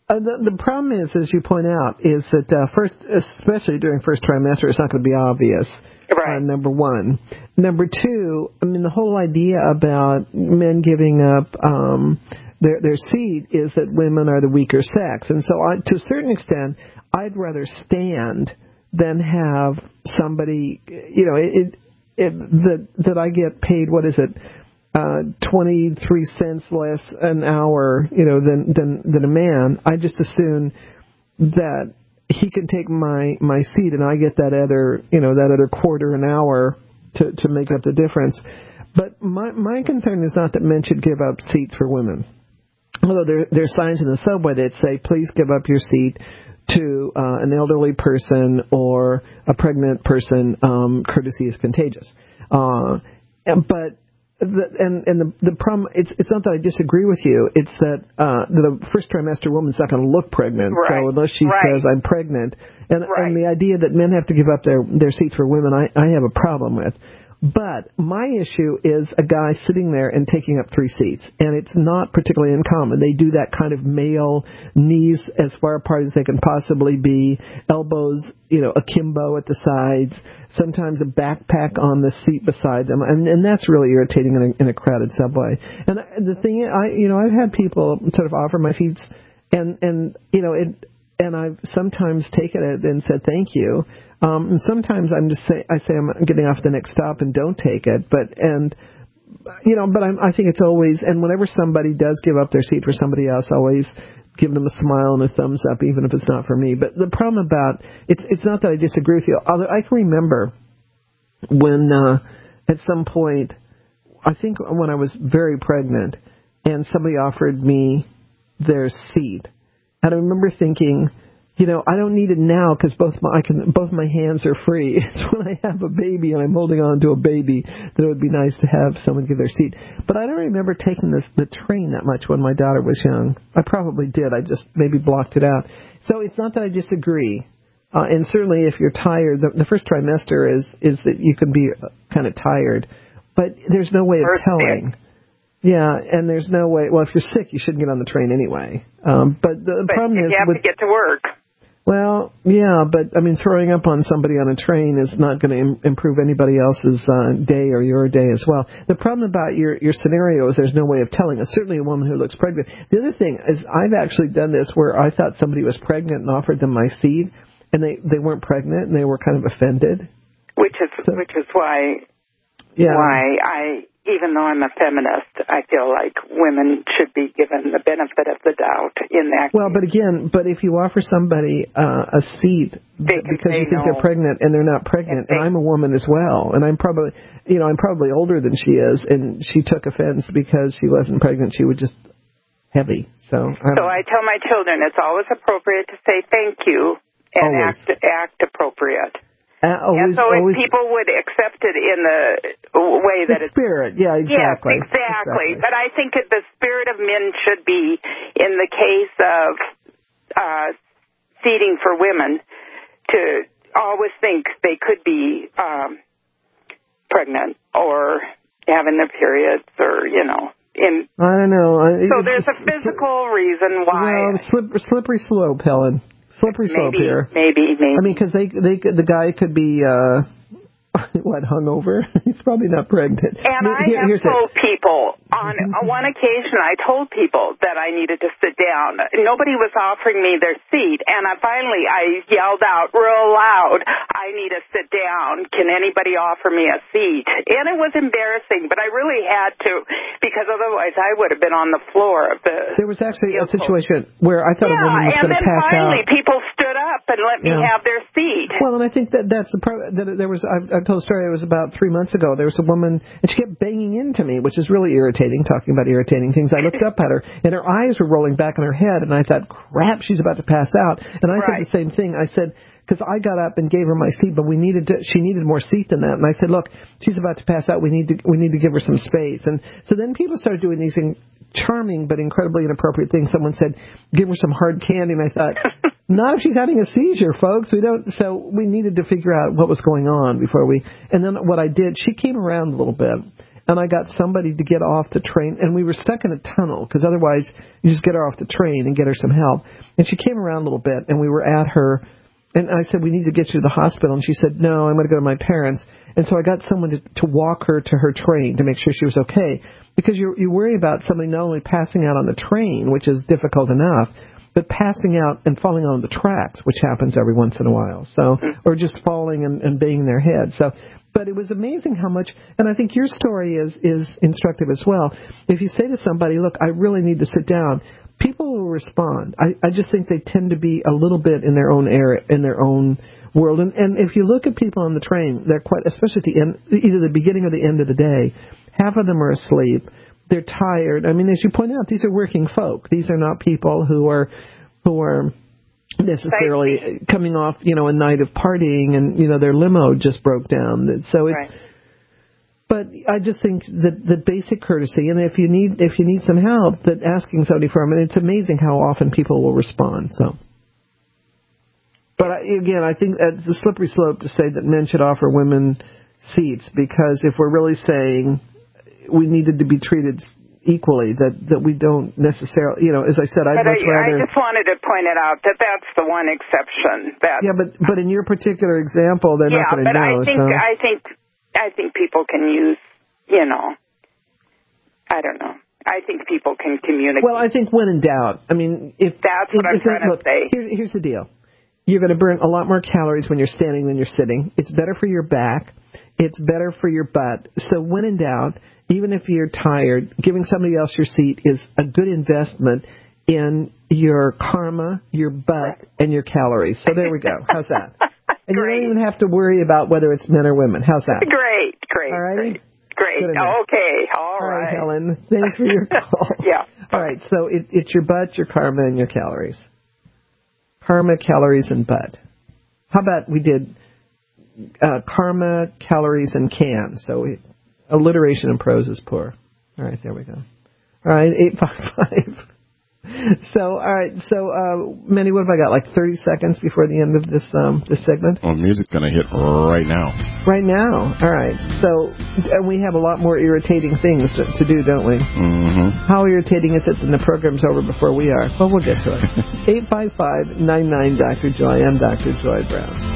Uh, the, the problem is, as you point out, is that uh, first, especially during first trimester, it's not going to be obvious. Right. Uh, number one. Number two, I mean, the whole idea about men giving up um, their their seat is that women are the weaker sex, and so I, to a certain extent, I'd rather stand than have somebody, you know, it, it that that I get paid. What is it? Uh, twenty-three cents less an hour, you know, than, than, than a man. I just assume that he can take my, my seat and I get that other, you know, that other quarter an hour to, to make up the difference. But my, my concern is not that men should give up seats for women. Although there, there's signs in the subway that say, please give up your seat to uh, an elderly person or a pregnant person. Um, courtesy is contagious. Uh, but The, and and the the problem, it's it's not that I disagree with you. It's that uh, the first trimester woman's not going to look pregnant. Right. So unless she right. says I'm pregnant, and right. and the idea that men have to give up their their seats for women, I I have a problem with. But my issue is a guy sitting there and taking up three seats, and it's not particularly uncommon. They do that kind of male, knees as far apart as they can possibly be, elbows, you know, akimbo at the sides, sometimes a backpack on the seat beside them, and, and that's really irritating in a, in a crowded subway. And the thing, I, you know, I've had people sort of offer my seats, and and you know, it, and I've sometimes taken it and said thank you. Um, and sometimes I'm just say I say I'm getting off the next stop and don't take it, but and you know, but I'm, I think it's always, and whenever somebody does give up their seat for somebody else, I always give them a smile and a thumbs up, even if it's not for me. But the problem about it's it's not that I disagree with you. Although I can remember when uh, at some point, I think when I was very pregnant, and somebody offered me their seat, and I remember thinking, you know, I don't need it now because both my I can both my hands are free. It's when I have a baby and I'm holding on to a baby that it would be nice to have someone give their seat. But I don't remember taking this, the train that much when my daughter was young. I probably did. I just maybe blocked it out. So it's not that I disagree. Uh, and certainly if you're tired, the, the first trimester is is that you can be kind of tired. But there's no way of telling. Yeah, and there's no way. Well, if you're sick, you shouldn't get on the train anyway. Um, but the but problem you is have with, to get to work. Well, yeah, but, I mean, throwing up on somebody on a train is not going to Im- improve anybody else's uh, day or your day as well. The problem about your, your scenario is there's no way of telling. It's certainly a woman who looks pregnant. The other thing is I've actually done this where I thought somebody was pregnant and offered them my seed, and they, they weren't pregnant, and they were kind of offended. Which is so, which is why yeah. why I, even though I'm a feminist, I feel like women should be given the benefit of the doubt in that Well, case. but again, but if you offer somebody uh, a seat they because you think no. they're pregnant and they're not pregnant, and, and I'm a woman as well, and I'm probably, you know, I'm probably older than she is, and she took offense because she wasn't pregnant. She was just heavy. So, I so I tell my children it's always appropriate to say thank you and always. act act appropriate. Uh, always, and so always, if people would accept it in the way that the it's... spirit, yeah, exactly. Yes, exactly. exactly. But I think that the spirit of men should be, in the case of uh, seating for women, to always think they could be um, pregnant or having their periods or, you know... In, I don't know. So there's a physical reason why... Well, slip, slippery slope, Helen. Slippery slope maybe, here. Maybe, maybe. I mean, because they, they, the guy could be, uh, what, hungover? He's probably not pregnant. And I Here, have told it. people, on one occasion, I told people that I needed to sit down. Nobody was offering me their seat, and I finally, I yelled out real loud, I need to sit down. Can anybody offer me a seat? And it was embarrassing, but I really had to, because otherwise I would have been on the floor of the... There was actually a situation where I thought yeah, a woman was going to pass out. and then finally people stood up and let me yeah. have their seat. Well, and I think that that's the pro- that there was. I've, I've told a story. It was about three months ago. There was a woman, and she kept banging into me, which is really irritating. Talking about irritating things, I looked up at her, and her eyes were rolling back in her head, and I thought, "Crap, she's about to pass out." And I right. said the same thing. I said, because I got up and gave her my seat, but we needed to, she needed more seat than that. And I said, "Look, she's about to pass out. We need to we need to give her some space." And so then people started doing these things. Charming but incredibly inappropriate thing. Someone said, "Give her some hard candy," and I thought, "Not if she's having a seizure, folks. We don't." So we needed to figure out what was going on before we. And then what I did, she came around a little bit, and I got somebody to get off the train, and we were stuck in a tunnel, because otherwise you just get her off the train and get her some help. And she came around a little bit, and we were at her, and I said, we need to get you to the hospital. And she said, no, I'm going to go to my parents. And so I got someone to, to walk her to her train to make sure she was okay, because you you worry about somebody not only passing out on the train, which is difficult enough, but passing out and falling on the tracks, which happens every once in a while. So, or just falling and, and banging their head. So, but it was amazing how much, and I think your story is, is instructive as well. If you say to somebody, look, I really need to sit down, people will respond. I, I just think they tend to be a little bit in their own area, in their own world. And, and if you look at people on the train, they're quite, especially at the end, either the beginning or the end of the day, half of them are asleep. They're tired. I mean, as you point out, these are working folk. These are not people who are, who are necessarily coming off, you know, a night of partying and, you know, their limo just broke down. So it's, right. But I just think that the basic courtesy, and if you need, if you need some help, that asking somebody for them, and it's amazing how often people will respond. So, but I, again, I think it's a slippery slope to say that men should offer women seats, because if we're really saying we needed to be treated equally, that, that we don't necessarily, you know, as I said, I'd but much I, rather... I just wanted to point it out that that's the one exception. That, yeah, but but in your particular example, they're yeah, not going to know. Yeah, but I think, so. I think, I think people can use, you know, I don't know. I think people can communicate. Well, I think when in doubt. I mean, if... That's what if, I'm trying look, to say. Here, here's the deal. You're going to burn a lot more calories when you're standing than you're sitting. It's better for your back. It's better for your butt. So when in doubt, even if you're tired, giving somebody else your seat is a good investment in your karma, your butt, and your calories. So there we go. How's that? And you don't even have to worry about whether it's men or women. How's that? Great, great, all right? great. Great. Okay, all, all right. right, Helen. Thanks for your call. Yeah. All right, so it, it's your butt, your karma, and your calories. Karma, calories, and butt. How about we did uh, karma, calories, and can? So we, alliteration in prose is poor. All right, there we go. All right, eight five five. So, all right, so, uh, Manny, what have I got, like thirty seconds before the end of this um, this segment? Well, music's going to hit right now. Right now. All right. So, and we have a lot more irritating things to, to do, don't we? Mm-hmm. How irritating is it that the program's over before we are? Well, we'll get to it. eight five five, nine nine, Doctor Joy. I'm Doctor Joy Brown.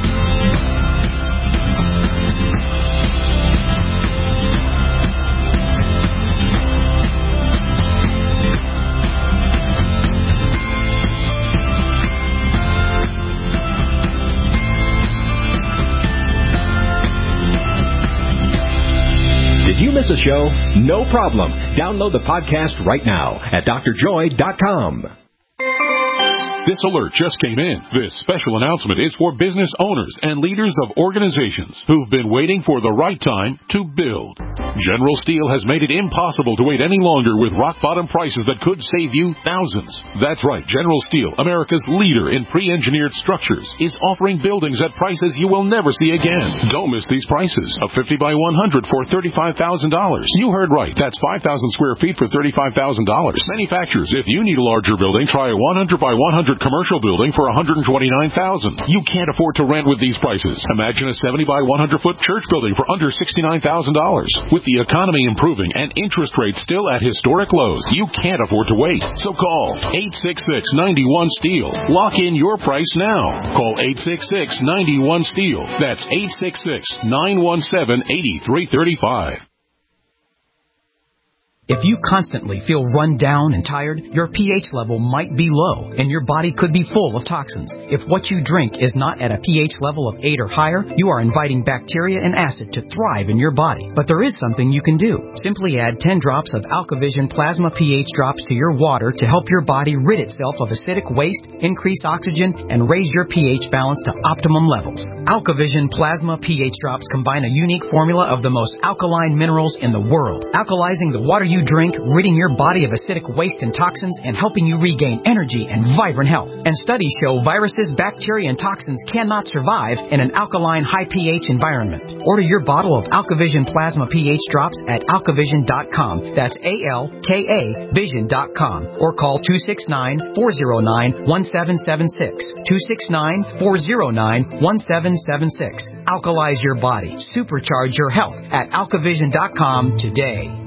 Did you miss a show? No problem. Download the podcast right now at D R joy dot com. This alert just came in. This special announcement is for business owners and leaders of organizations who've been waiting for the right time to build. General Steel has made it impossible to wait any longer with rock-bottom prices that could save you thousands. That's right. General Steel, America's leader in pre-engineered structures, is offering buildings at prices you will never see again. Don't miss these prices. A fifty by one hundred for thirty-five thousand dollars. You heard right. That's five thousand square feet for thirty-five thousand dollars. Manufacturers, if you need a larger building, try a one hundred by one hundred commercial building for one hundred twenty-nine thousand dollars. You can't afford to rent with these prices. Imagine a seventy by one hundred foot church building for under sixty-nine thousand dollars. With the economy improving and interest rates still at historic lows, you can't afford to wait. So call eight six six, nine one, STEEL. Lock in your price now. Call eight six six, nine one, STEEL. That's eight six six, nine one seven, eight three three five. If you constantly feel run down and tired, your pH level might be low, and your body could be full of toxins. If what you drink is not at a pH level of eight or higher, you are inviting bacteria and acid to thrive in your body. But there is something you can do. Simply add ten drops of AlkaVision Plasma pH drops to your water to help your body rid itself of acidic waste, increase oxygen, and raise your pH balance to optimum levels. AlkaVision Plasma pH drops combine a unique formula of the most alkaline minerals in the world, alkalizing the water you drink, ridding your body of acidic waste and toxins, and helping you regain energy and vibrant health. And studies show viruses, bacteria, and toxins cannot survive in an alkaline, high pH environment. Order your bottle of AlkaVision Plasma pH drops at alkavision dot com. That's A L K A vision dot com. Or call two six nine, four zero nine, one seven seven six. two six nine, four zero nine, one seven seven six. Alkalize your body. Supercharge your health at alkavision dot com today.